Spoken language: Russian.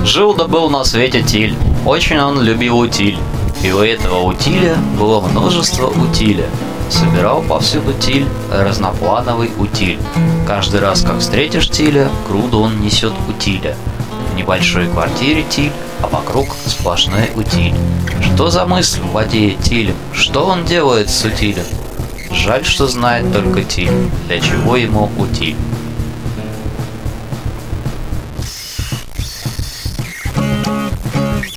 Жил да был на свете Тиль, очень он любил утиль. И у этого утиля было множество утиля. Собирал повсюду Тиль разноплановый утиль. Каждый раз, как встретишь Тиля, груду он несет утиля. В небольшой квартире Тиль, а вокруг сплошной утиль. Что за мысль владеет Тилем? Что он делает с утилем? Жаль, что знает только Тиль, для чего ему утиль.